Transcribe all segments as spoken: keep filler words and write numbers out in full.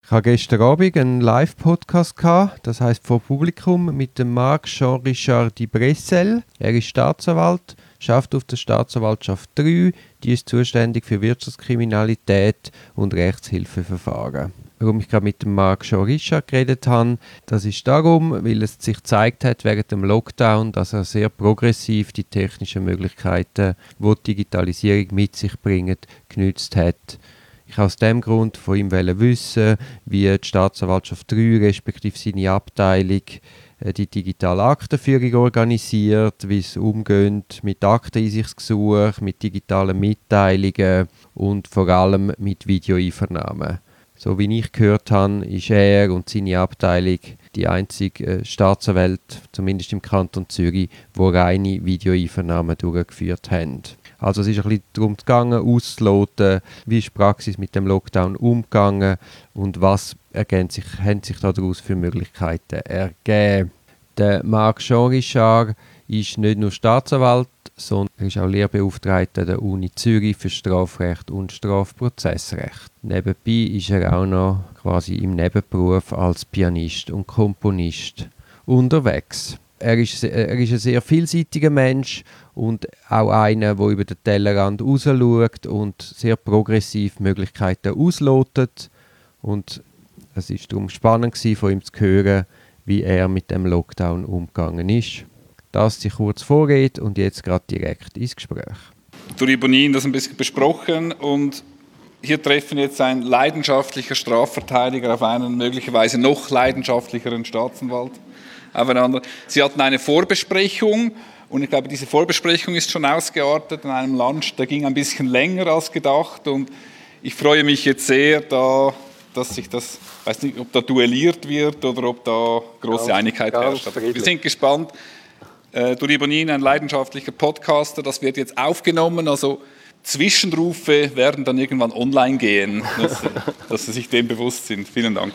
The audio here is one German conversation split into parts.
Ich hatte gestern Abend einen Live-Podcast, das heisst vor Publikum, mit dem Marc Jean-Richard Di Bressel. Er ist Staatsanwalt, arbeitet auf der Staatsanwaltschaft drei, die ist zuständig für Wirtschaftskriminalität und Rechtshilfeverfahren. Warum ich gerade mit dem Marc Jean-Richard geredet habe, das ist darum, weil es sich gezeigt hat während dem Lockdown, dass er sehr progressiv die technischen Möglichkeiten, die die Digitalisierung mit sich bringt, genützt hat. Ich wollte aus diesem Grund von ihm wissen, wie die Staatsanwaltschaft drei respektive seine Abteilung die digitale Aktenführung organisiert, wie es umgeht mit Akteneinsichtsgesuchen, mit digitalen Mitteilungen und vor allem mit Videoeinvernahmen. So wie ich gehört habe, ist er und seine Abteilung die einzige Staatsanwalt, zumindest im Kanton Zürich, die reine Videoeinvernahmen durchgeführt haben. Also es ist ein bisschen darum gegangen, auszuloten, wie ist die Praxis mit dem Lockdown umgegangen und was ergeben sich, haben sich daraus für Möglichkeiten ergeben. Der Marc Jean-Richard ist nicht nur Staatsanwalt, sondern er ist auch Lehrbeauftragter der Uni Zürich für Strafrecht und Strafprozessrecht. Nebenbei ist er auch noch quasi im Nebenberuf als Pianist und Komponist unterwegs. Er ist, er ist ein sehr vielseitiger Mensch und auch einer, der über den Tellerrand rausschaut und sehr progressiv Möglichkeiten auslotet. Und es war darum spannend, von ihm zu hören, wie er mit dem Lockdown umgegangen ist. Das sich kurz vorgeht und jetzt gerade direkt ins Gespräch. Durch Bonin das ein bisschen besprochen und hier treffen jetzt ein leidenschaftlicher Strafverteidiger auf einen möglicherweise noch leidenschaftlicheren Staatsanwalt aufeinander. Sie hatten eine Vorbesprechung und ich glaube, diese Vorbesprechung ist schon ausgeartet in einem Lunch, der ging ein bisschen länger als gedacht und ich freue mich jetzt sehr, da, dass sich das, ich weiß nicht, ob da duelliert wird oder ob da große ganz, Einigkeit ganz herrscht. Wir sind gespannt. Äh, Duri Bonin, ein leidenschaftlicher Podcaster, das wird jetzt aufgenommen, also Zwischenrufe werden dann irgendwann online gehen, dass, dass Sie sich dem bewusst sind. Vielen Dank.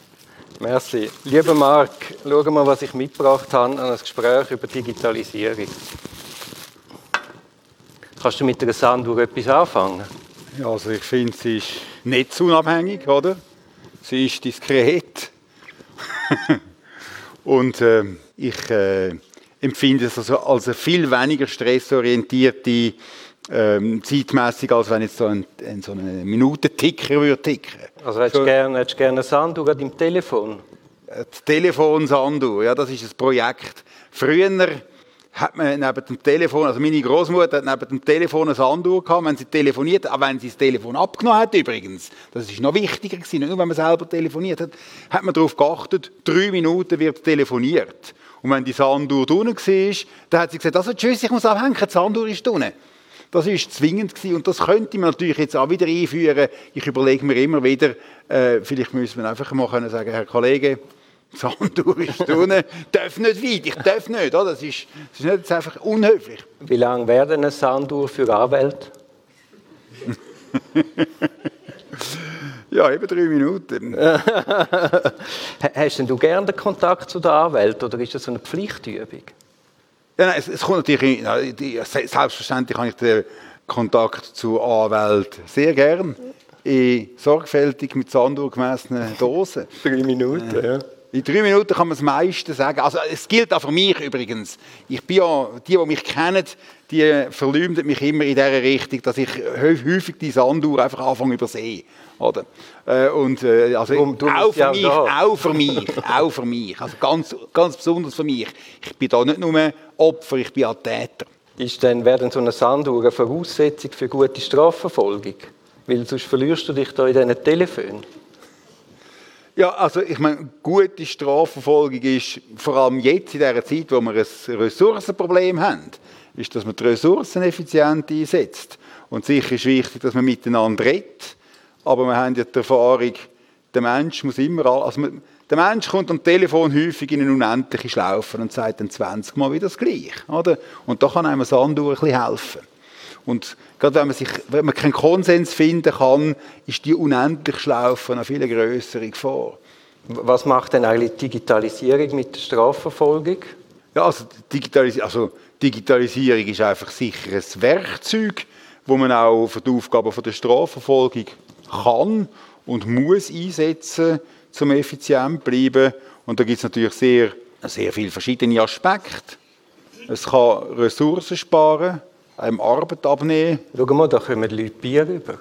Merci. Lieber Marc, schau mal, was ich mitgebracht habe an ein Gespräch über Digitalisierung. Kannst du mit der Sanduhr etwas anfangen? Ja, also ich finde, sie ist netzunabhängig, oder? Sie ist diskret. Und äh, ich äh, empfinde es also als eine viel weniger stressorientierte ähm, zeitmässig, als wenn jetzt so ein, ein, so ein Minutenticker würde ticken. Also hättest du gerne, hättest gerne eine Sanduhr an deinem Telefon? Das Telefon Sanduhr, ja, das ist ein Projekt. Früher hat man neben dem Telefon, also meine Großmutter hat neben dem Telefon eine Sanduhr gehabt, wenn sie telefoniert, auch wenn sie das Telefon abgenommen hat übrigens. Das ist noch wichtiger gewesen, nicht nur wenn man selber telefoniert hat, hat man darauf geachtet, drei Minuten wird telefoniert. Und wenn die Sanduhr unten war, dann hat sie gesagt, also tschüss, ich muss abhängen, die Sanduhr ist unten. Das war zwingend gewesen. Und das könnte man natürlich jetzt auch wieder einführen. Ich überlege mir immer wieder, äh, vielleicht müssen wir einfach mal können sagen, Herr Kollege, die Sanduhr ist unten, darf nicht weit, ich darf nicht. Oder? Das ist, das ist nicht jetzt einfach unhöflich. Wie lange wäre denn eine Sanduhr für Anwälte? Ja, eben drei Minuten. Hast denn du gerne den Kontakt zu der Anwalt oder ist das so eine Pflichtübung? Ja, nein, es, es kommt natürlich, ja, die, selbstverständlich habe ich den Kontakt zu Anwälten sehr gern. In sorgfältig mit Sanduhr gemessenen Dosen. Drei Minuten, äh, ja. In drei Minuten kann man das meiste sagen. Also es gilt auch für mich übrigens. Ich bin ja, die, die mich kennen, die verleumden mich immer in dieser Richtung, dass ich häufig die Sanduhr einfach anfange übersehen. Oder? Äh, und, äh, also du, du auch, für ja mich, auch für mich, auch für mich, also ganz, ganz besonders für mich. Ich bin da nicht nur Opfer, ich bin auch Täter. Ist denn, wäre denn so eine Sanduhr eine Voraussetzung für gute Strafverfolgung? Weil sonst verlierst du dich da in diesen Telefonen. Ja, also ich meine, gute Strafverfolgung ist, vor allem jetzt in dieser Zeit, wo wir ein Ressourcenproblem haben, ist, dass man die Ressourcen effizient einsetzt. Und sicher ist wichtig, dass man miteinander redet, aber wir haben ja die Erfahrung, der Mensch muss immer, also man, der Mensch kommt am Telefon häufig in eine unendliche Schlaufe und sagt dann zwanzig Mal wieder das Gleiche, oder? Und da kann einem eine Sanduhr ein bisschen helfen. Und gerade wenn man, sich, wenn man keinen Konsens finden kann, ist die unendliche Schlaufe eine viel grössere Gefahr. Was macht denn eigentlich Digitalisierung mit der Strafverfolgung? Ja, also, Digitalis- also Digitalisierung ist einfach sicher ein Werkzeug, das man auch für die Aufgaben der Strafverfolgung kann und muss einsetzen, um effizient zu bleiben. Und da gibt es natürlich sehr, sehr viele verschiedene Aspekte. Es kann Ressourcen sparen, einem Arbeit abnehmen. Schau mal, da kommen die Leute Bier rüber.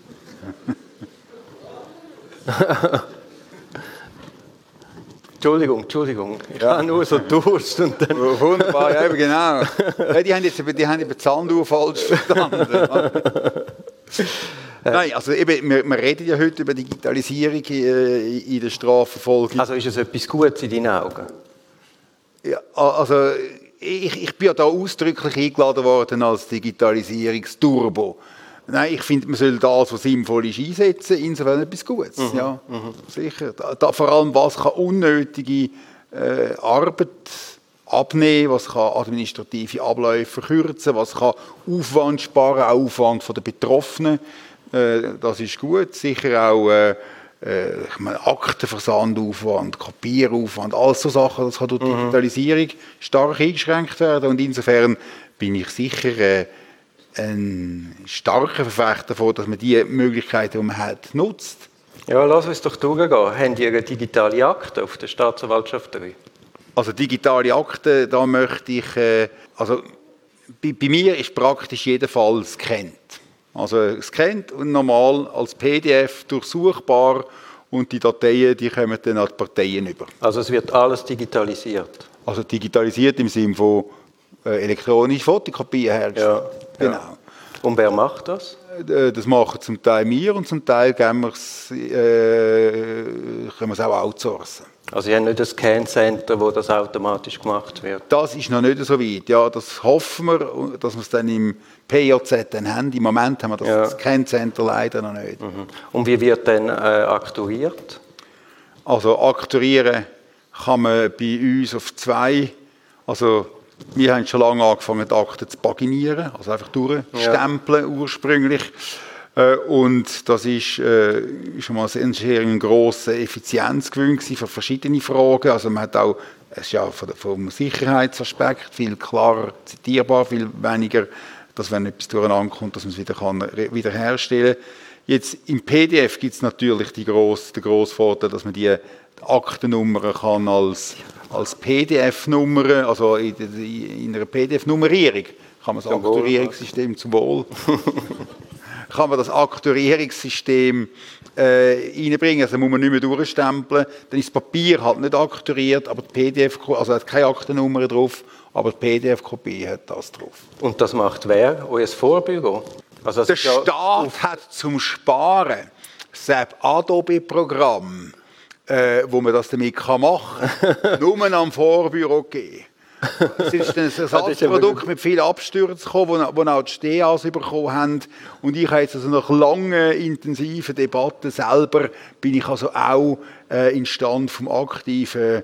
Entschuldigung, Entschuldigung. Ich ja. habe nur so Durst. Und dann Wunderbar, ja, genau. Ja, die haben jetzt die haben die Zahnduhr falsch verstanden. Nein, also eben, wir, wir reden ja heute über Digitalisierung in, in der Strafverfolgung. Also ist es etwas Gutes in deinen Augen? Ja, also ich, ich bin ja da ausdrücklich eingeladen worden als Digitalisierungsturbo. Nein, ich finde, man soll das, was sinnvoll ist, einsetzen, insofern etwas Gutes. Mhm. Ja, mhm. Sicher. Da, da, vor allem, was kann unnötige äh, Arbeit abnehmen, was kann administrative Abläufe verkürzen, was kann Aufwand sparen, auch Aufwand von den Betroffenen. Äh, das ist gut. Sicher auch äh, äh, ich meine, Aktenversandaufwand, Kopieraufwand, alles so Sachen, das kann durch die mhm. Digitalisierung stark eingeschränkt werden. Und insofern bin ich sicher äh, ein starker Verfechter davon, dass man die Möglichkeiten, die man hat, nutzt. Ja, lass uns doch durchgehen. Haben Sie eine digitale Akte auf der Staatsanwaltschaft drei? Also digitale Akte, da möchte ich, äh, also bei, bei mir ist praktisch jeder Fall gescannt. Also gescannt und normal als P D F durchsuchbar und die Dateien, die kommen dann an die Parteien über. Also es wird alles digitalisiert? Also digitalisiert im Sinne von äh, elektronische Fotokopien hergestellt. Ja. Genau. Ja. Und wer macht das? Das machen zum Teil wir und zum Teil können wir es, äh, können wir es auch outsourcen. Also Sie haben nicht ein Scan-Center, wo das automatisch gemacht wird? Das ist noch nicht so weit. Ja, das hoffen wir, dass wir es dann im P J Z dann haben. Im Moment haben wir das ja. Scan-Center leider noch nicht. Mhm. Und wie wird dann äh, aktuiert? Also aktuieren kann man bei uns auf zwei, also wir haben schon lange angefangen, die Akten zu paginieren, also einfach durchstempeln ja. ursprünglich. Und das ist äh, schon mal ein sehr grosser Effizienzgewinn für verschiedene Fragen. Also man hat auch, es ist ja vom Sicherheitsaspekt viel klarer zitierbar, viel weniger, dass wenn etwas durcheinander kommt, dass man es wieder kann, wiederherstellen kann. Jetzt im P D F gibt es natürlich die grosse, den grossen Vorteil, dass man die Aktennummern kann als, als P D F-Nummer, also in, in einer P D F-Nummerierung, kann man das zum Aktuierungssystem zum Wohl, kann man das Aktuierungssystem äh, reinbringen, also muss man nicht mehr durchstempeln, dann ist das Papier halt nicht aktuiert, aber die P D F, also hat keine Aktennummer drauf, aber die P D F-Kopie hat das drauf. Und das macht wer? Euer Vorbüro? Also der Staat ja hat zum Sparen das Adobe-Programm, äh, wo man das damit machen kann, nur am Vorbüro geben. Es ist ein Ersatzprodukt mit vielen Abstürzen gekommen, wo, wo auch die S T As bekommen haben. Und ich habe jetzt also nach langen, intensiven Debatten selber, bin ich also auch äh, in Stand vom aktiven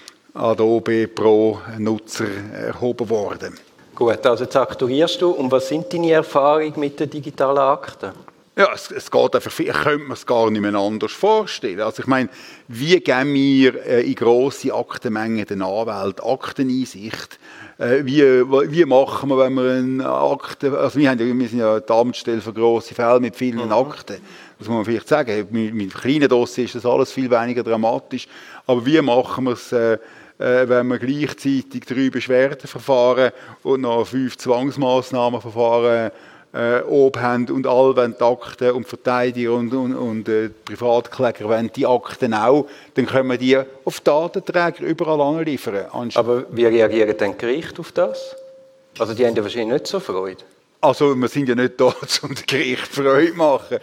Adobe Pro-Nutzer erhoben worden. Gut, also jetzt aktuierst du. Und was sind deine Erfahrungen mit den digitalen Akten? Ja, es, es geht einfach, ich könnte mir es gar nicht mehr anders vorstellen. Also ich meine, wie geben wir äh, in grosse Aktenmengen den Anwälten Akteneinsicht? Äh, wie, wie machen wir, wenn wir eine Akte, also wir, haben ja, wir sind ja die Amtsstelle für grosse Fälle mit vielen mhm. Akten. Das muss man vielleicht sagen. Mit, mit kleinen Dossiers ist das alles viel weniger dramatisch. Aber wie machen wir es, äh, äh, wenn wir gleichzeitig drei Beschwerdeverfahren und noch fünf Zwangsmaßnahmenverfahren Äh, oben haben und alle wollen die Akten und Verteidiger und, und, und äh, Privatkläger wollen die Akten auch, dann können wir die auf Datenträger überall anliefern. Aber wie reagieren denn die Gerichte auf das? Also die haben ja wahrscheinlich nicht so Freude. Also wir sind ja nicht da, um dem Gericht Freude zu machen.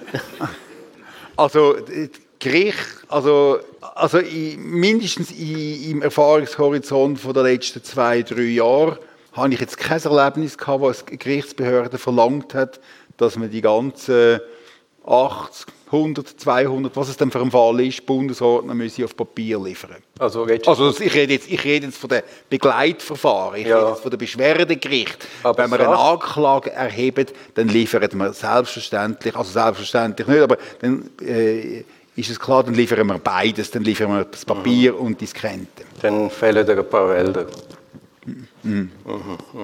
Also Gericht, also, also in, mindestens in, im Erfahrungshorizont von der letzten zwei, drei Jahre habe ich jetzt kein Erlebnis gehabt, wo eine Gerichtsbehörde verlangt hat, dass man die ganzen achtzig, hundert, zweihundert, was es denn für ein Fall ist, Bundesordner müssen auf Papier liefern. Also, also ich, rede jetzt, ich rede jetzt von den Begleitverfahren, ich ja. rede jetzt von den Beschwerdegerichten. Aber wenn wir eine Anklage erheben, dann liefern wir selbstverständlich, also selbstverständlich nicht, aber dann äh, ist es klar, dann liefern wir beides, dann liefern wir das Papier mhm. und die Skrente. Dann fehlen dir ein paar Wälder. Mhm.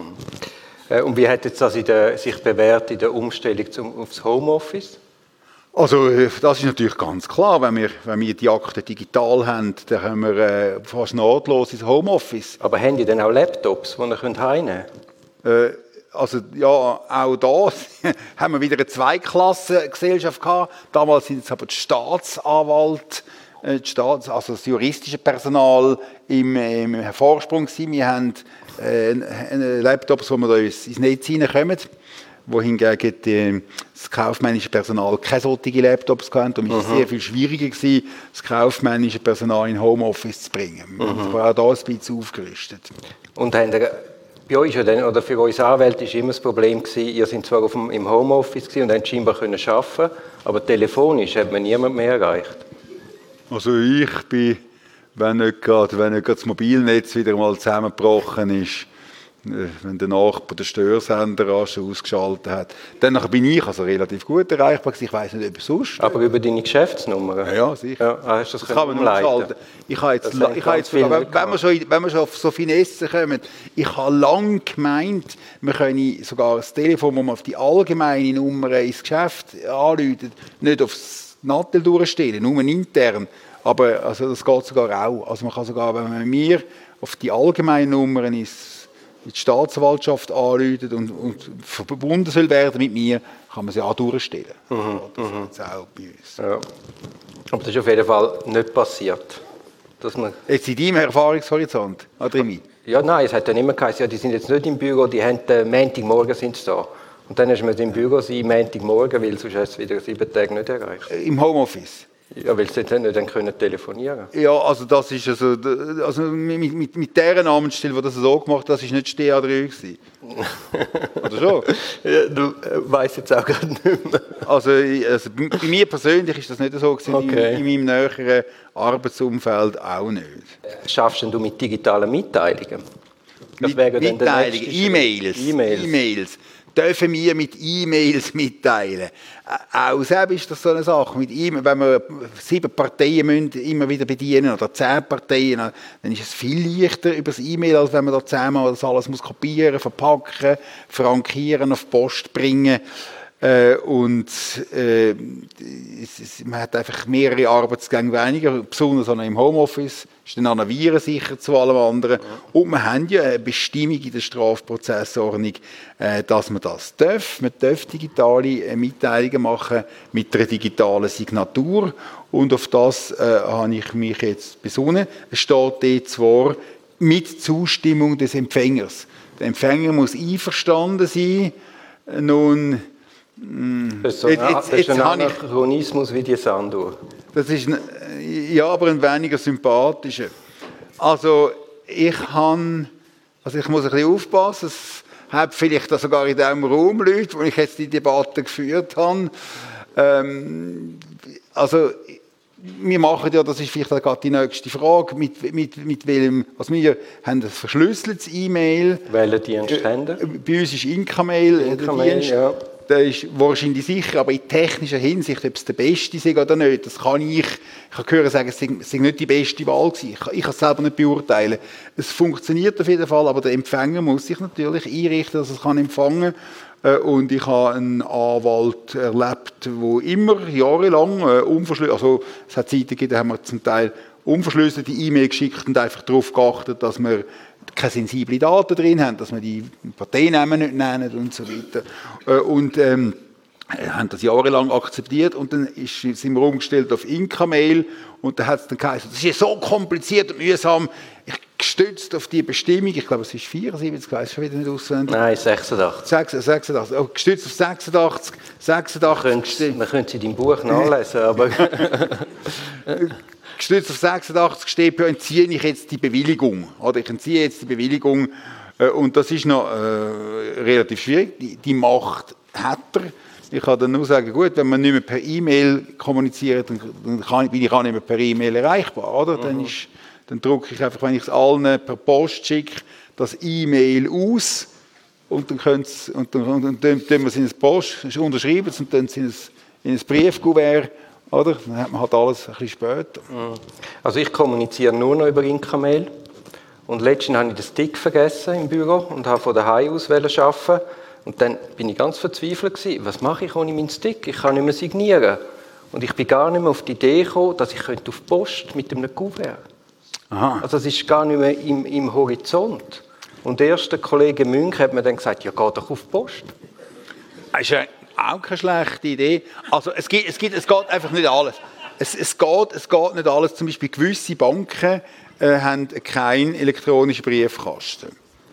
Mhm. Und wie hat jetzt das in der, sich bewährt in der Umstellung zum, aufs Homeoffice? Also das ist natürlich ganz klar, wenn wir, wenn wir die Akten digital haben, dann haben wir äh, fast nahtlos ins Homeoffice. Aber haben die dann auch Laptops, die ihr heimnehmen könnt? Äh, also ja, auch da haben wir wieder eine Zweiklassengesellschaft gehabt. Damals sind es aber die Staatsanwälte, äh, die Staats-, also das juristische Personal im, im Vorsprung gewesen. Wir haben äh, Laptops, wo wir da ins, ins Netz hineinkommen, wohingegen die, das kaufmännische Personal keine solchen Laptops hatte. Und es war sehr viel schwieriger gewesen, das kaufmännische Personal in Homeoffice zu bringen. Wir haben auch da ein bisschen aufgerüstet. Und haben ihr, bei euch ja dann, oder für uns Anwälte war immer das Problem gewesen, ihr seid zwar auf dem, im Homeoffice gewesen und habt scheinbar können arbeiten, aber telefonisch hat man niemand mehr erreicht. Also ich bin, wenn nicht gerade, wenn nicht gerade das Mobilnetz wieder mal zusammengebrochen ist, wenn der Nachbar den Störsender rasch ausgeschaltet hat, dann bin ich also relativ gut erreichbar. Ich weiss nicht, ob sonst. Aber über deine Geschäftsnummer? Ja, ja sicher. Ja, hast du das das kann man umschalten. Ich habe jetzt, Das ich habe jetzt wenn, wenn, wir schon, wenn wir schon auf so Finessen kommen, ich habe lange gemeint, wir können sogar das Telefon, das man auf die allgemeine Nummer ins Geschäft anruft, nicht aufs Nattel durchstellen, nur intern. Aber also das geht sogar auch. Also man kann sogar, wenn man mir auf die allgemeine Nummer ins die Staatsanwaltschaft anruft und, und verbunden soll werden mit mir, kann man sie auch durchstellen. Mhm, das mhm. ist auch bei uns. Ja. Aber das ist auf jeden Fall nicht passiert. Dass man Jetzt in deinem Erfahrungshorizont, Adrimi? ja, nein, es hat dann immer geheißen, ja, die sind jetzt nicht im Büro, die haben äh, Montagmorgen sind sie da. Und dann ist man im Büro sein, Montagmorgen, weil sonst hast du es wieder sieben Tage nicht erreicht. Im Homeoffice? Ja, weil sie dann nicht dann können telefonieren. Ja, also das ist also, also mit, mit, mit dieser Namensstelle, die das so gemacht hat, das war nicht S T A drei gewesen. Oder schon? Ja, du äh, weißt jetzt auch gerade nicht mehr. Also, also bei mir persönlich ist das nicht so gewesen, Okay. in, in meinem näheren Arbeitsumfeld auch nicht. Schaffst denn du mit digitalen Mitteilungen? Das wäre dann der Mitteilungen, nächste E-Mails. Schritt. E-Mails. E-Mails. Dürfen wir mit E-Mails mitteilen? Auch selbst ist das so eine Sache. Mit E-Mail, wenn wir sieben Parteien müssen immer wieder bedienen oder zehn Parteien, dann ist es viel leichter über das E-Mail, als wenn man da zusammen das alles muss kopieren, verpacken, frankieren, auf die Post bringen. Äh, und äh, es, es, man hat einfach mehrere Arbeitsgänge weniger, besonders im Homeoffice, ist dann auch virensicher zu allem anderen. Und wir haben ja eine Bestimmung in der Strafprozessordnung, äh, dass man das darf. Man darf digitale äh, Mitteilungen machen mit einer digitalen Signatur. Und auf das äh, habe ich mich jetzt besonnen. Es steht dort zwar mit Zustimmung des Empfängers. Der Empfänger muss einverstanden sein. Nun, Das ist so ein, Jetzt- jetzt- das ist ein jetzt habe ich- Anachronismus wie die Sanduhr. Das ist ein, ja, aber ein weniger sympathischer. Also ich kann, also ich muss ein bisschen aufpassen. Es hat vielleicht sogar in diesem Raum Leute, wo ich jetzt die Debatte geführt habe. Ähm, also wir machen ja, das ist vielleicht gerade die nächste Frage, mit, mit, mit welchem, also wir haben ein verschlüsseltes E-Mail. Welchen Dienst Äh, haben ihr? Bei uns ist Incamail der Incamail, Dienst. ja. Der ist wahrscheinlich sicher, aber in technischer Hinsicht, ob es der beste ist oder nicht, das kann ich, ich habe gehört sagen, es sei, es sei nicht die beste Wahl gewesen. Ich, ich kann es selber nicht beurteilen. Es funktioniert auf jeden Fall, aber der Empfänger muss sich natürlich einrichten, dass er es kann empfangen kann. Und ich habe einen Anwalt erlebt, der immer jahrelang äh, unverschlüsselt, also es hat Zeiten gegeben, da haben wir zum Teil unverschlüsselte E-Mail geschickt und einfach darauf geachtet, dass wir keine sensiblen Daten drin haben, dass wir die Parteiennamen nicht nennen und so weiter. Und ähm, haben das jahrelang akzeptiert und dann ist, sind wir umgestellt auf Incamail und da hat es dann geheißen, das ist ja so kompliziert und mühsam. Ich gestützt auf die Bestimmung, ich glaube es ist vierundsiebzig, ich weiß schon wieder nicht auswendig. Nein, sechsundachtzig. sechsundachtzig, oh, gestützt auf sechsundachtzig, sechsundachtzig. Man könnte es in deinem Buch nachlesen, aber Gestützt auf sechsundachtzig steht, ja, entziehe ich jetzt die Bewilligung. Oder ich entziehe jetzt die Bewilligung. Äh, und das ist noch äh, relativ schwierig. Die, die Macht hat er. Ich kann dann nur sagen, gut, wenn man nicht mehr per E-Mail kommuniziert, dann, dann kann, bin ich auch nicht mehr per E-Mail erreichbar. Oder? Mhm. Dann, ist, dann drucke ich einfach, wenn ich es allen per Post schicke, das E-Mail aus. Und dann können sie, und dann, und dann, dann, dann wir es in eine Post, unterschreiben es und dann sind es in ein Briefkuvert. Oder? Dann hat man halt alles ein bisschen später. also ich kommuniziere nur noch über Incamail. Und letztens habe ich den Stick vergessen im Büro und habe von daheim aus arbeiten. Und dann bin ich ganz verzweifelt gewesen. Was mache ich ohne meinen Stick? Ich kann nicht mehr signieren. Und ich bin gar nicht mehr auf die Idee gekommen, dass ich könnte auf die Post mit einem Kuvert. Aha. Also das ist gar nicht mehr im, im Horizont. Und erst der Kollege Münch hat mir dann gesagt, ja, geh doch auf die Post. Das ist ja auch keine schlechte Idee. Also es, gibt, es, gibt, es geht einfach nicht alles. Es, es, geht, es geht nicht alles. Zum Beispiel gewisse Banken äh, haben keinen elektronischen Briefkasten.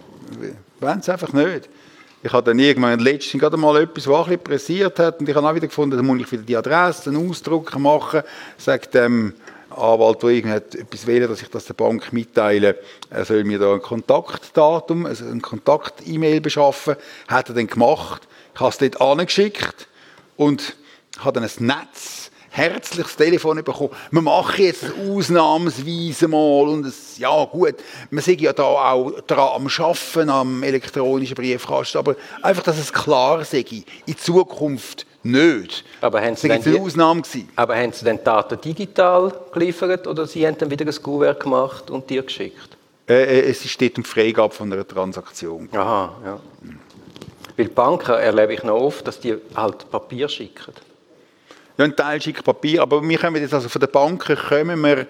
Wollen sie einfach nicht. Ich habe dann irgendwann letztens gerade mal etwas, was ein bisschen pressiert hat, und ich habe auch wieder gefunden, da muss ich wieder die Adresse, einen Ausdruck machen, sagt dem Anwalt, der etwas will, dass ich das der Bank mitteile, er soll mir da ein Kontaktdatum, also ein Kontakt-E-Mail beschaffen, hat er dann gemacht. Ich habe es dort angeschickt und habe dann ein Netz, herzliches Telefon bekommen. Wir machen jetzt ausnahmsweise mal und es, ja gut, wir sind ja da auch dran am Arbeiten, am elektronischen Briefkasten, aber einfach, dass es klar sei, in Zukunft nicht. Aber haben Sie das war eine Ausnahme gewesen. Aber haben Sie dann Daten digital geliefert oder Sie haben dann wieder ein Kuvert gemacht und dir geschickt? Äh, es steht um die Freigabe von einer Transaktion. Aha, ja. Weil Banken erlebe ich noch oft, dass die halt Papier schicken. Ja, ein Teil schickt Papier, aber wir kommen jetzt also von den Banken, kommen wir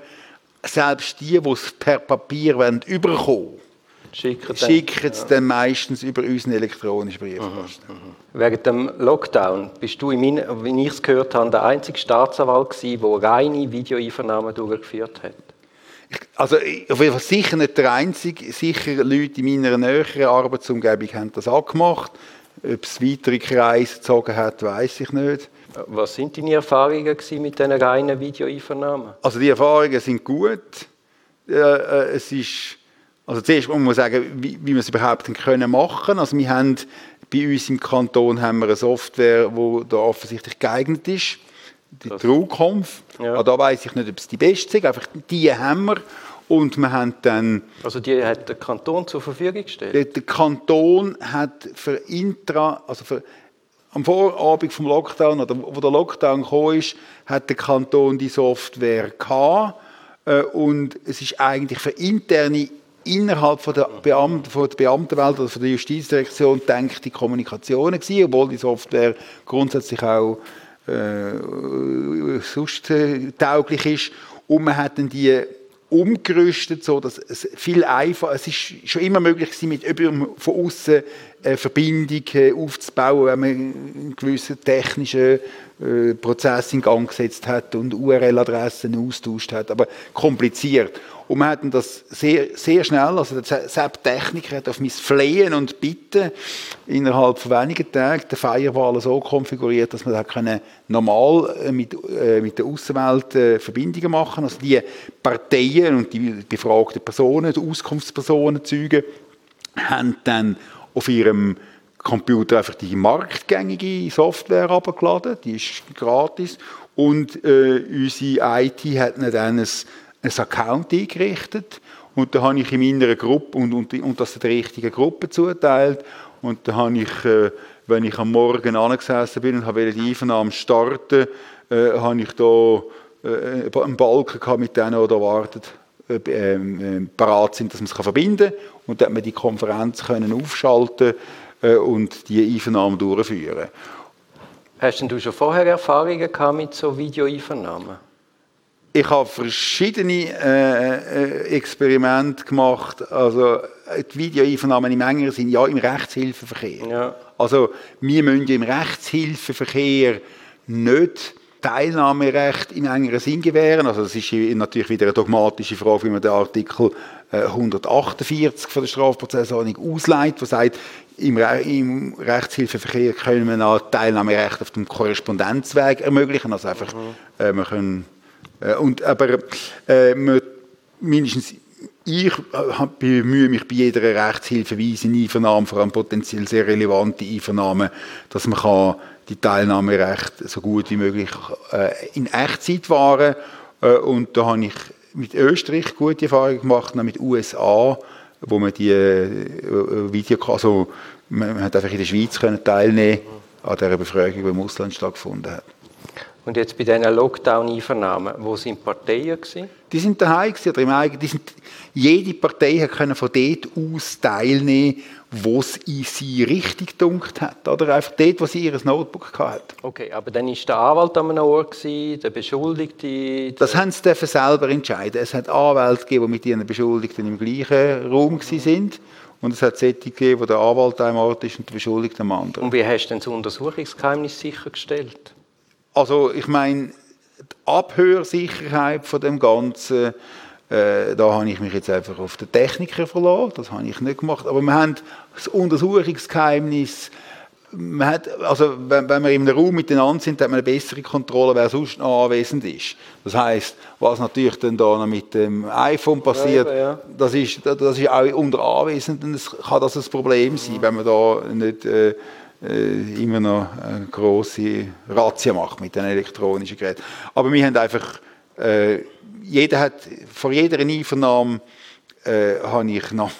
selbst die, die es per Papier wollen, überkommen, Schicken, schicken es ja. dann meistens über unseren elektronischen Briefkasten. Mhm, mhm. Während dem Lockdown bist du, in mein, wie ich es gehört habe, der einzige Staatsanwalt gewesen, der reine Videoeinvernahmen durchgeführt hat. Also auf jeden Fall sicher nicht der Einzige, sicher Leute in meiner näheren Arbeitsumgebung haben das auch gemacht. Ob es weitere Kreise gezogen hat, weiss ich nicht. Was sind deine Erfahrungen gewesen mit diesen reinen Videoeinvernahmen? Also die Erfahrungen sind gut. Äh, äh, es ist, also zuerst muss man sagen, wie, wie wir es überhaupt können machen. Also wir haben bei uns im Kanton haben wir eine Software, die da offensichtlich geeignet ist. Die TrueConf. Ja. Da weiss ich nicht, ob es die beste ist. Einfach die haben wir. Und wir haben dann... Also die hat der Kanton zur Verfügung gestellt? Der, der Kanton hat für Intra... Also für, am Vorabend vom Lockdown, oder wo der Lockdown gekommen ist, hat der Kanton die Software gehabt. Äh, und es ist eigentlich für interne, innerhalb von der, Beamten, von der Beamtenwelt oder von der Justizdirektion gedachte Kommunikationen gewesen, obwohl die Software grundsätzlich auch äh, sonst äh, tauglich ist. Und man hat dann die umgerüstet, so dass es viel einfacher, es ist schon immer möglich gewesen, mit über von außen eine Verbindung äh, aufzubauen, wenn man einen gewissen technischen äh, Prozess in Gang gesetzt hat und U R L-Adressen austauscht hat, aber kompliziert. Und wir hatten das sehr, sehr schnell, also der Sepp-Techniker hat auf mein Flehen und Bitten innerhalb von wenigen Tagen den Firewall so konfiguriert, dass man da können normal mit, äh, mit der Außenwelt äh, Verbindungen machen. Also die Parteien und die befragten Personen, die Auskunftspersonen, Zeugen, haben dann auf ihrem Computer einfach die marktgängige Software heruntergeladen, die ist gratis, und äh, unsere I T hat dann ein ein Account eingerichtet und da habe ich in meiner Gruppe und, und, und das der richtigen Gruppe zuteilt und da habe ich, äh, wenn ich am Morgen angesessen bin und habe die Einvernahme starten, äh, habe ich da äh, einen Balken gehabt mit denen, die da warten, äh, äh, parat sind, dass man es verbinden kann, und dann hat man die Konferenz können aufschalten äh, und die Einvernahme durchführen. Hast denn du schon vorher Erfahrungen gehabt mit so Videoeinvernahmen? Ich habe verschiedene äh, Experimente gemacht, also die Videoeinvernahmen im engeren Sinn, ja, im Rechtshilfeverkehr. Ja. Also wir müssen ja im Rechtshilfeverkehr nicht Teilnahmerecht im engeren Sinn gewähren. Also das ist natürlich wieder eine dogmatische Frage, wie man den Artikel hundertachtundvierzig von der Strafprozessordnung ausleitet, der sagt, im, Re im Rechtshilfeverkehr können wir auch Teilnahmerecht auf dem Korrespondenzweg ermöglichen. Also einfach, mhm. äh, wir können Und, aber äh, mindestens ich äh, bemühe mich bei jeder Rechtshilfeweise in Einvernahmen, vor allem potenziell sehr relevante Einvernahmen, dass man kann die Teilnahmerecht so gut wie möglich äh, in Echtzeit wahren kann. Äh, und da habe ich mit Österreich gute Erfahrungen gemacht, auch mit U S A, wo man die äh, Video, also man hat einfach in der Schweiz können teilnehmen an dieser Befragung, die im Ausland stattgefunden hat. Und jetzt bei diesen Lockdown-Einvernahmen, wo sind die Parteien gewesen? Die sind daheim gewesen, oder im eigenen, die sind, jede Partei konnte von dort aus teilnehmen, wo es in sie richtig gedunkt hat. Oder einfach dort, wo sie ihr Notebook hatte. Okay, aber dann war der Anwalt an einem Ort, gewesen, der Beschuldigte... Das haben sie dürfen selber entscheiden. Es hat Anwälte gegeben, die mit ihren Beschuldigten im gleichen Raum waren. Und es hat solche gegeben, wo der Anwalt an einem Ort ist und der Beschuldigte am anderen. Und wie hast du denn das Untersuchungsgeheimnis sichergestellt? Also ich meine, die Abhörsicherheit von dem Ganzen, äh, da habe ich mich jetzt einfach auf den Techniker verlassen. Das habe ich nicht gemacht. Aber wir haben das Untersuchungsgeheimnis. Man hat, also wenn, wenn wir in einem Raum miteinander sind, hat man eine bessere Kontrolle, wer sonst noch anwesend ist. Das heisst, was natürlich dann da noch mit dem iPhone passiert, ja, ja. Das, ist, das ist auch unter Anwesenden, das kann das ein Problem sein, wenn man da nicht äh, äh, immer noch eine grosse Razzia macht mit den elektronischen Geräten. Aber wir haben einfach, äh, jeder hat, vor jeder Einvernahme Äh, habe ich noch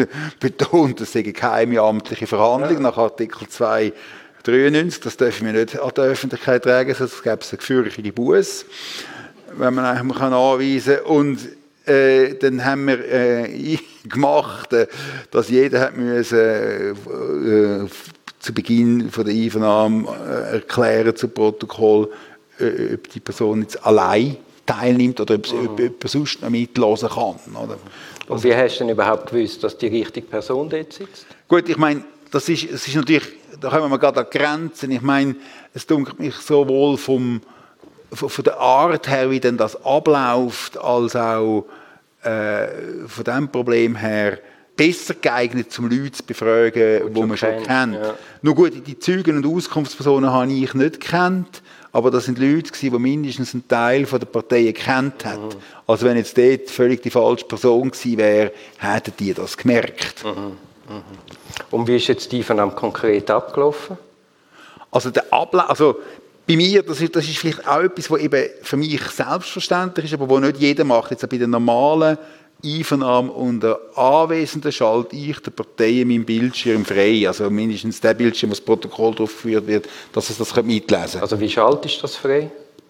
betont, das sei eine geheime amtliche Verhandlung ja. nach Artikel zweihundertdreiundneunzig. Das dürfen wir nicht an die Öffentlichkeit tragen, sonst gäbe es eine gefürchtete Busse, wenn man eigentlich anweisen kann. Und äh, dann haben wir äh, gemacht, äh, dass jeder hat müssen, äh, äh, zu Beginn von der Einvernahme äh, erklären zu Protokoll, äh, ob die Person jetzt allein teilnimmt oder ob, mhm. ob jemand sonst noch mithören kann. Oder? Und wie hast du denn überhaupt gewusst, dass die richtige Person dort sitzt? Gut, ich meine, das ist, es ist natürlich, da kommen wir gerade an Grenzen. Ich meine, es dunkelt mich sowohl vom, von, von der Art her, wie denn das abläuft, als auch äh, von dem Problem her besser geeignet, um Leute zu befragen, die man schon kennt. Ja. Nur gut, die Zeugen und Auskunftspersonen habe ich nicht gekannt. Aber das sind Leute, die mindestens einen Teil der Partei gekannt haben. Mhm. Also wenn jetzt dort völlig die falsche Person gewesen wäre, hätten die das gemerkt. Mhm. Mhm. Und wie ist jetzt die von einem konkret abgelaufen? Also der Ablauf, also bei mir, das ist, das ist vielleicht auch etwas, was eben für mich selbstverständlich ist, aber was nicht jeder macht. Jetzt bei den normalen Einvernahme unter Anwesenden schalte ich der Partei meinen Bildschirm frei. Also mindestens der Bildschirm, wo das Protokoll durchgeführt wird, dass es das mitlesen kann. Also wie schaltest du das frei?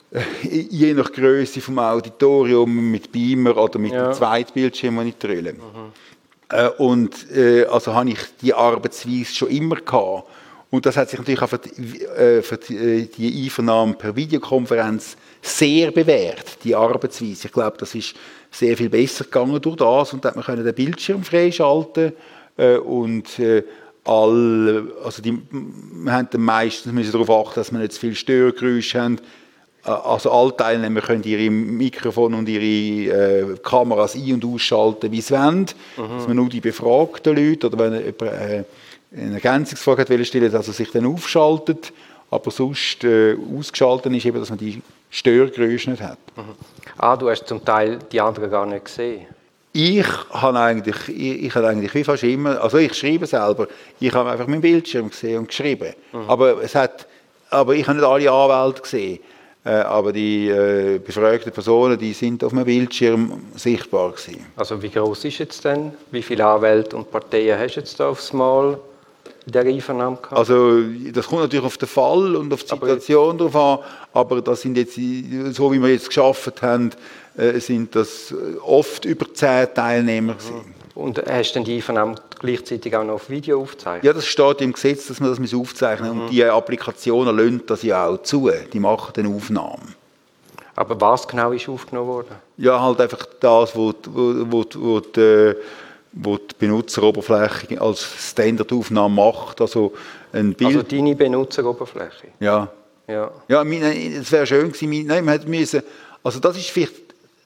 Je nach Größe vom Auditorium, mit Beamer oder mit ja. dem zweiten Bildschirm, den ich tröle. Mhm. Äh, und äh, also habe ich die Arbeitsweise schon immer gehabt. Und das hat sich natürlich auch für die, äh, für die, die Einvernahme per Videokonferenz sehr bewährt, die Arbeitsweise. Ich glaube, das ist sehr viel besser gegangen durch das und da hat man den Bildschirm freischalten äh, und äh, all, also die, wir haben dann meistens müssen darauf achten, dass wir nicht zu viele Störgeräusche haben. Also alle Teilnehmer können ihre Mikrofone und ihre äh, Kameras ein- und ausschalten, wie sie wollen. Mhm. Dass man nur die befragten Leute oder wenn jemand äh, eine Ergänzungsfrage will stellen, dass er sich dann aufschaltet. Aber sonst äh, ausgeschaltet ist eben, dass man die Störgeräusche nicht hat. Mhm. Ah, du hast zum Teil die anderen gar nicht gesehen? Ich habe eigentlich, ich, ich habe eigentlich wie fast immer, also ich schreibe selber, ich habe einfach meinen Bildschirm gesehen und geschrieben. Mhm. Aber, es hat, aber ich habe nicht alle Anwälte gesehen. Äh, aber die äh, befragten Personen, die sind auf meinem Bildschirm sichtbar gewesen. Also wie groß ist jetzt denn? Wie viele Anwälte und Parteien hast du jetzt da aufs Mal in der Einvernahme gehabt? Also das kommt natürlich auf den Fall und auf die Situation drauf an, aber das sind jetzt, so wie wir jetzt geschafft haben, äh, sind das oft über zehn Teilnehmer gewesen. Und hast du denn die Einvernahme gleichzeitig auch noch auf Video aufgezeichnet? Ja, das steht im Gesetz, dass man das aufzeichnen muss. Mhm. Und die Applikationen lassen das ja auch zu. Die machen dann Aufnahmen. Aber was genau ist aufgenommen worden? Ja, halt einfach das, was wo, wo, wo die, wo die Benutzeroberfläche als Standardaufnahme macht. Also, ein Bild. Also deine Benutzeroberfläche? Ja. Ja, ja es wäre schön gewesen. Nein, man hätte müssen, also das ist vielleicht,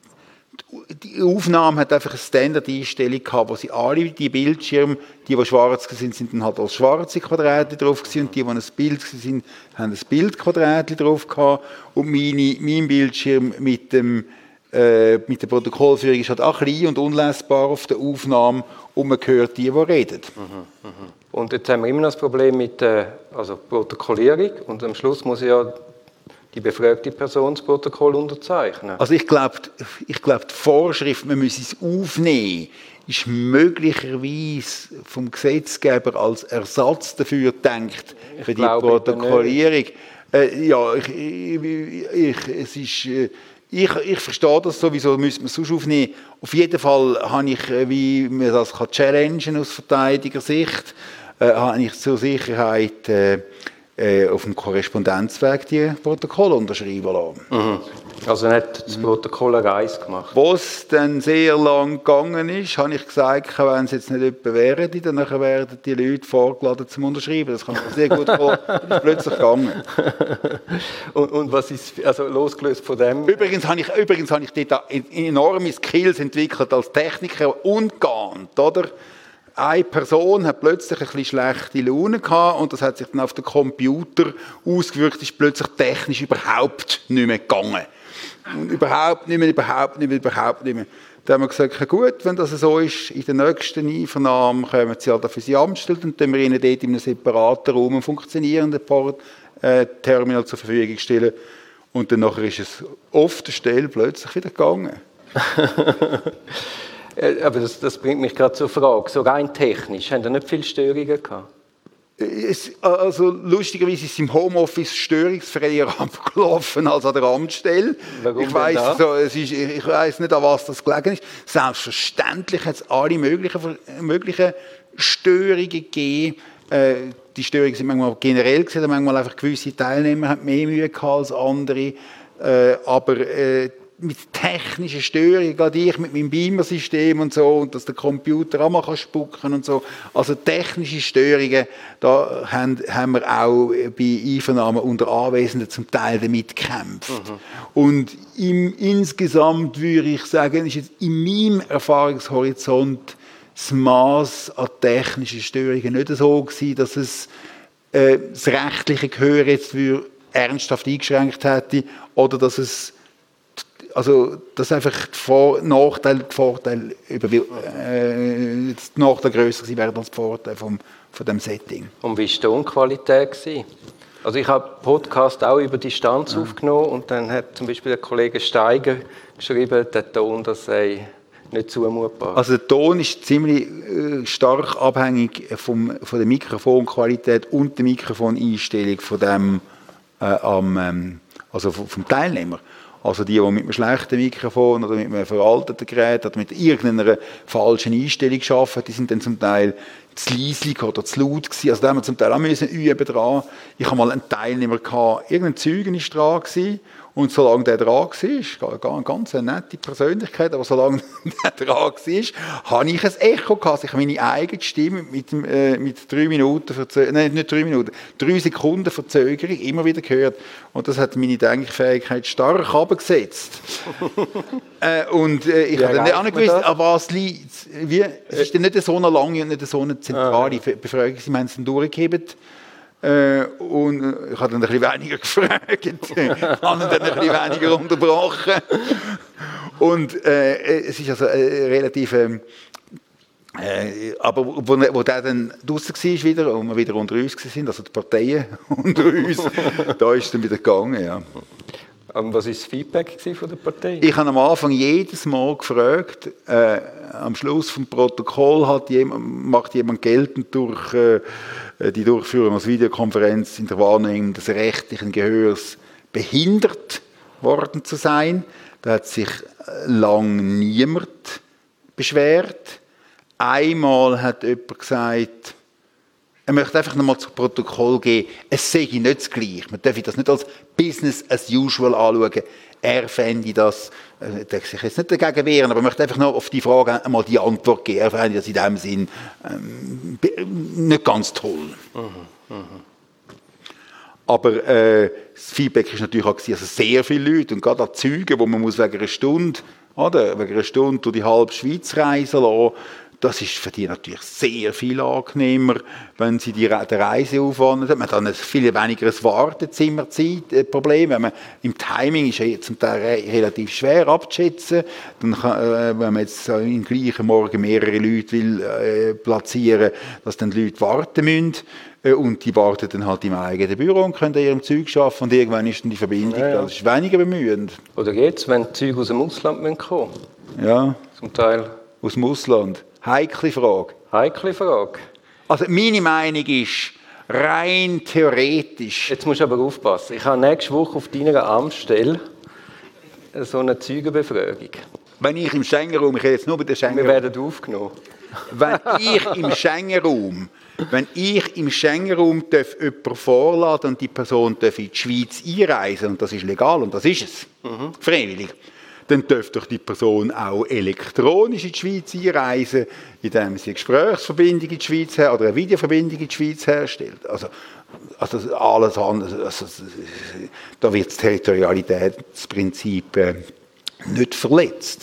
die Aufnahme hat einfach eine Standard-Einstellung gehabt, wo sie alle die Bildschirme, die, die schwarz sind, sind dann halt als schwarze Quadratchen drauf gewesen, und die, die ein Bild sind, haben ein Bildquadratchen drauf gehabt, und meine, mein Bildschirm mit dem äh, mit der Protokollführung ist halt auch klein und unlesbar auf der Aufnahme, und man hört die, die reden. Mhm, mhm. Und jetzt haben wir immer noch das Problem mit der also Protokollierung, und am Schluss muss ja die befragte Person das Protokoll unterzeichnen. Also ich glaube, ich glaub, die Vorschrift, man müsse es aufnehmen, ist möglicherweise vom Gesetzgeber als Ersatz dafür gedacht, Ich für die glaube Protokollierung. Äh, ja, ich, ich, ich, es ist, äh, ich, ich verstehe das sowieso, müsste man es sonst aufnehmen. Auf jeden Fall habe ich, äh, wie man das kann challengen aus Verteidigersicht, äh, habe ich zur Sicherheit äh, äh, auf dem Korrespondenzweg die Protokolle unterschreiben lassen. Mhm. Also nicht das Protokoll eine Reise gemacht. Wo es dann sehr lang gegangen ist, habe ich gesagt, wenn es jetzt nicht jemand wäre, dann werden die Leute vorgeladen zum Unterschreiben. Das kann man sehr gut vorstellen. Das ist plötzlich gegangen. und, und was ist also losgelöst von dem? Übrigens habe ich, übrigens habe ich dort enorme Skills entwickelt als Techniker und geahnt, oder? Eine Person hat plötzlich ein bisschen schlechte Laune gehabt und das hat sich dann auf den Computer ausgewirkt, ist plötzlich technisch überhaupt nicht mehr gegangen. Und überhaupt nicht mehr, überhaupt nicht mehr, überhaupt nicht mehr. Dann haben wir gesagt, ja gut, wenn das so ist, in der nächsten Einvernahme kommen Sie halt auf unsere Amtsstelle und dann wir Ihnen dort in einem separaten Raum einen funktionierenden Port-Terminal zur Verfügung stellen. Und dann nachher ist es auf der Stelle plötzlich wieder gegangen. Aber das, das bringt mich gerade zur Frage, so rein technisch, haben da nicht viele Störungen gehabt? Es, also lustigerweise ist es im Homeoffice störungsfreier abgelaufen als an der Amtsstelle. Warum ich weiss, denn so, es ist, ich weiss nicht, an was das gelegen ist. Selbstverständlich hat es alle möglichen, möglichen Störungen gegeben. Äh, die Störungen sind manchmal generell gewesen, manchmal einfach gewisse Teilnehmer haben mehr Mühe gehabt als andere. Äh, aber äh, mit technischen Störungen, gerade ich mit meinem Beamer-System und so, und dass der Computer auch mal kann spucken und so. Also technische Störungen, da haben, haben wir auch bei Einvernahmen unter Anwesenden zum Teil damit gekämpft. Mhm. Und im, insgesamt würde ich sagen, ist jetzt in meinem Erfahrungshorizont das Maß an technischen Störungen nicht so gewesen, dass es äh, das rechtliche Gehör jetzt für ernsthaft eingeschränkt hätte oder dass es Also, dass einfach die Vor- Nachteile, die Vorteile über, äh, die Nachteile grösser wären als die Vorteile vom, von dem Setting. Und wie war die Tonqualität? Also ich habe den Podcast auch über Distanz ja. aufgenommen und dann hat zum Beispiel der Kollege Steiger geschrieben, der Ton, das sei nicht zumutbar. Also der Ton ist ziemlich äh, stark abhängig vom, von der Mikrofonqualität und der Mikrofoneinstellung von dem, äh, am, ähm, also vom Teilnehmer. Also die, die mit einem schlechten Mikrofon oder mit einem veralteten Gerät oder mit irgendeiner falschen Einstellung arbeiten, die sind dann zum Teil zu leislich oder zu laut gewesen. Also da haben wir zum Teil auch müssen üben dran. Ich hatte mal einen Teilnehmer gehabt, irgendein Zeugen war dran gewesen, und solange der dran war, eine ganz nette Persönlichkeit, aber solange der dran war, hatte ich ein Echo gehabt. Ich habe meine eigene Stimme mit, äh, mit drei Minuten Verzögerung, nein, nicht drei Minuten, drei Sekunden Verzögerung immer wieder gehört. Und das hat meine Denkfähigkeit stark abgesetzt. äh, und äh, ich habe dann nicht gewusst, an was liegt. Wie, es ist dann nicht so eine lange und nicht so eine zentrale ah. Befragung. Sie haben es dann durchgegeben. Äh, und ich habe dann ein bisschen weniger gefragt, habe dann ein bisschen weniger unterbrochen. Und äh, es ist also äh, relativ... Äh, aber wo, wo der dann draussen war wieder, und wir wieder unter uns waren, also die Parteien unter uns, da ist es dann wieder gegangen, ja. Und was war das Feedback von der Partei? Ich habe am Anfang jedes Mal gefragt, äh, am Schluss des Protokolls hat jemand, macht jemand geltend durch äh, die Durchführung als Videokonferenz in der Wahrnehmung des rechtlichen Gehörs behindert worden zu sein. Da hat sich lang niemand beschwert. Einmal hat jemand gesagt, er möchte einfach nochmal zu Protokoll geben, es sei nicht das Gleiche. Man darf das nicht als Business as usual anschauen. Er fände das, er darf sich jetzt nicht dagegen wehren, aber er möchte einfach noch auf die Frage einmal die Antwort geben. Er fände das in diesem Sinn ähm, nicht ganz toll. Mhm, mh. Aber äh, das Feedback ist natürlich auch gewesen, also sehr viele Leute, und gerade an Züge, wo man muss wegen einer Stunde, oder, wegen einer Stunde durch die halbe Schweiz reisen lassen, das ist für die natürlich sehr viel angenehmer, wenn sie die, den Reiseaufwand haben. Man hat dann ein viel weniger ein Wartezimmerzeit-Problem. Wenn man, im Timing ist ja zum Teil relativ schwer abzuschätzen. Dann kann, äh, wenn man jetzt äh, im gleichen Morgen mehrere Leute will, äh, platzieren, dass dann die Leute warten müssen. äh, und die warten dann halt im eigenen Büro und können an ihrem Zeug arbeiten und irgendwann ist dann die Verbindung, ja, ja. Das ist weniger bemühend. Oder jetzt, wenn die Züge aus dem Ausland kommen müssen? Ja. Zum Teil. Aus dem Ausland. Heikle Frage. Heikle Frage. Also meine Meinung ist, rein theoretisch... Jetzt musst du aber aufpassen. Ich habe nächste Woche auf deiner Amtsstelle so eine Zeugenbefragung. Wenn ich im Schengen-Raum, ich rede jetzt nur bei der Schengen-Raum... Wir werden aufgenommen. Wenn ich im Schengen-Raum, wenn ich im Schengen-Raum jemanden vorladen und die Person darf in die Schweiz einreisen, und das ist legal und das ist es, mhm. freiwillig, dann darf doch die Person auch elektronisch in die Schweiz einreisen, indem sie eine Gesprächsverbindung in die Schweiz her oder eine Videoverbindung in die Schweiz herstellt. Also, also alles andere, also, da wird das Territorialitätsprinzip äh, nicht verletzt.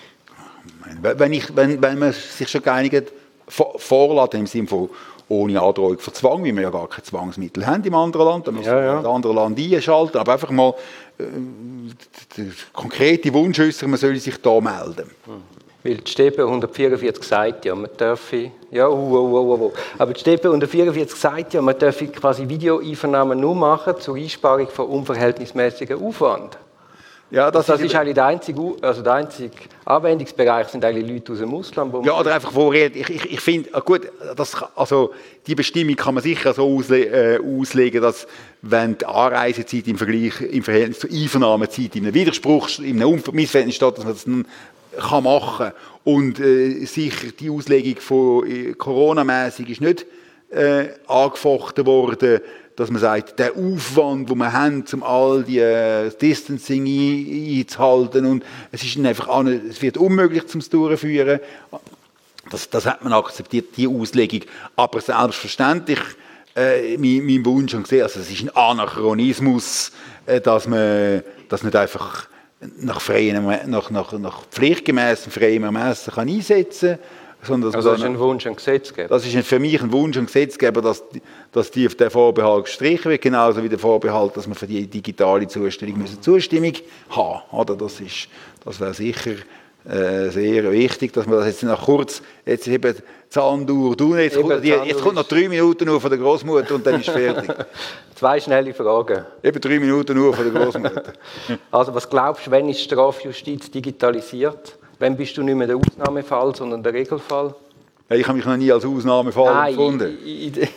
Wenn, ich, wenn, wenn man sich schon geeinigt hat, vorladen im Sinne von ohne Androhung von Zwang, weil wir ja gar keine Zwangsmittel haben im anderen Land, dann müssen wir ja, ja. das andere Land einschalten, aber einfach mal äh, der konkrete Wunsch äußern, man soll sich da melden. Hm. Weil die S T P hundertvierundvierzig sagt ja, man dürfe, ja, uh, uh, uh, uh, uh. aber die S T P hundertvierundvierzig sagt ja, man dürfe quasi Videoeinvernahmen nur machen zur Einsparung von unverhältnismäßigem Aufwand. Ja, das, das ist, ist eigentlich der einzige, also der einzige Anwendungsbereich, sind eigentlich Leute aus dem Ausland. Wo ja, oder einfach wo ich, ich, ich finde, gut, das, also die Bestimmung kann man sicher so ausle äh, auslegen, dass wenn die Anreisezeit im Vergleich, im Verhältnis zur Einvernahmezeit in einem Widerspruch, in einem Missverhältnis steht, dass man das dann kann machen kann. Und äh, sicher die Auslegung von äh, Corona-mässig ist nicht äh, angefochten worden, dass man sagt, der Aufwand, den wir haben, um all die äh, Distancing ein, einzuhalten, und es ist einfach auch nicht, es wird unmöglich zum Durchführen. Das, das hat man akzeptiert, die Auslegung. Aber selbstverständlich, äh, mein, mein Wunsch und gesehen, also es ist ein Anachronismus, äh, dass man das nicht einfach nach, freien, nach, nach, nach pflichtgemäßem freiem Ermessen kann einsetzen kann. Also das ist ein Wunsch an Gesetzgeber? Das ist für mich ein Wunsch an Gesetzgeber, dass, dass die, der Vorbehalt gestrichen wird, genauso wie der Vorbehalt, dass man für die digitale Zustellung müssen Zustimmung haben muss. Das, das wäre sicher äh, sehr wichtig, dass man das jetzt noch kurz, jetzt eben Zahndur, du, jetzt, kommt, die, jetzt kommt noch drei Minuten nur von der Großmutter und dann ist fertig. Zwei schnelle Fragen. Eben drei Minuten nur von der Großmutter. Also was glaubst du, wenn ist Strafjustiz digitalisiert? Wann bist du nicht mehr der Ausnahmefall, sondern der Regelfall? Ja, ich habe mich noch nie als Ausnahmefall Nein, empfunden. Ich, ich,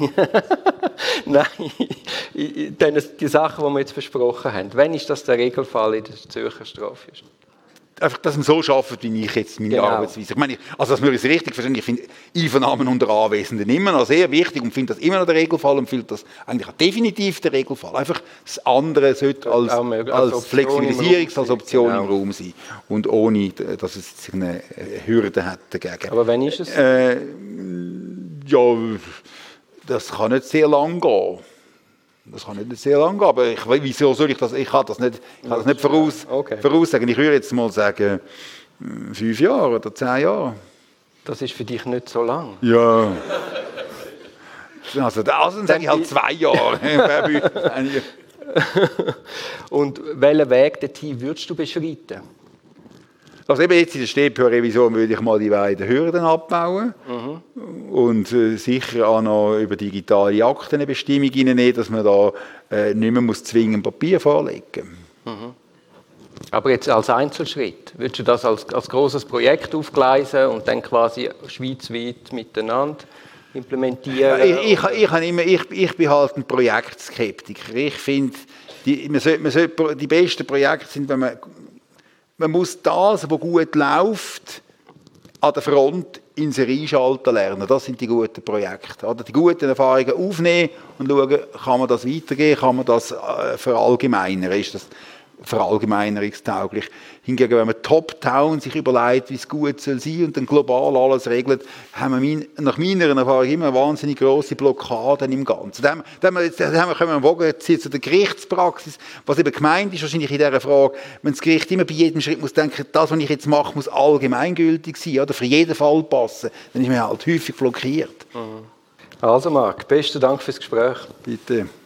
Nein, ich, ich, die Sachen, die wir jetzt besprochen haben. Wann ist das der Regelfall in der Zürcher Strafjustiz? Einfach, dass man so arbeitet, wie ich jetzt meine genau. Arbeitsweise. Ich meine, also dass wir es richtig verstehen, ich finde Einvernahmen unter Anwesenden immer noch sehr wichtig und finde das immer noch der Regelfall und finde das eigentlich auch definitiv der Regelfall. Einfach das andere sollte als, als, als Flexibilisierung, als Option genau. im Raum sein und ohne, dass es eine Hürde hat dagegen. Aber wann ist es? Äh, ja, das kann nicht sehr lang gehen. Das kann nicht sehr lange gehen, aber ich, wieso soll ich das? Ich kann das nicht, ich kann das nicht voraus, okay. voraussagen. Ich würde jetzt mal sagen, fünf Jahre oder zehn Jahre. Das ist für dich nicht so lang. Ja. Also, dann sage ich halt zwei Jahre. Und welchen Weg dorthin würdest du beschreiten? Also eben jetzt in der S T P-Revision würde ich mal die beiden Hürden abbauen mhm. und äh, sicher auch noch über digitale Akten eine Bestimmung reinnehmen, dass man da äh, nicht mehr muss zwingend Papier vorlegen muss. Mhm. Aber jetzt als Einzelschritt, würdest du das als, als grosses Projekt aufgleisen und dann quasi schweizweit miteinander implementieren? Ich, ich, ich, immer, ich, ich bin halt ein Projektskeptiker. Ich finde, die, man sollte, man sollte, die besten Projekte sind, wenn man Man muss das, was gut läuft, an der Front in Serie schalten lernen. Das sind die guten Projekte. Oder die guten Erfahrungen aufnehmen und schauen, kann man das weitergeben, kann man das verallgemeinern. Ist das verallgemeinerungstauglich? Hingegen, wenn man top-down sich überlegt, wie es gut soll sein und dann global alles regelt, haben wir nach meiner Erfahrung immer wahnsinnig grosse Blockaden im Ganzen. Dann, dann, dann haben wir, können wir Wogen ziehen zu der Gerichtspraxis. Was eben gemeint ist, wahrscheinlich in dieser Frage, wenn das Gericht immer bei jedem Schritt muss denken, das, was ich jetzt mache, muss allgemeingültig sein, oder für jeden Fall passen, dann ist man halt häufig blockiert. Also Marc, besten Dank fürs Gespräch. Bitte.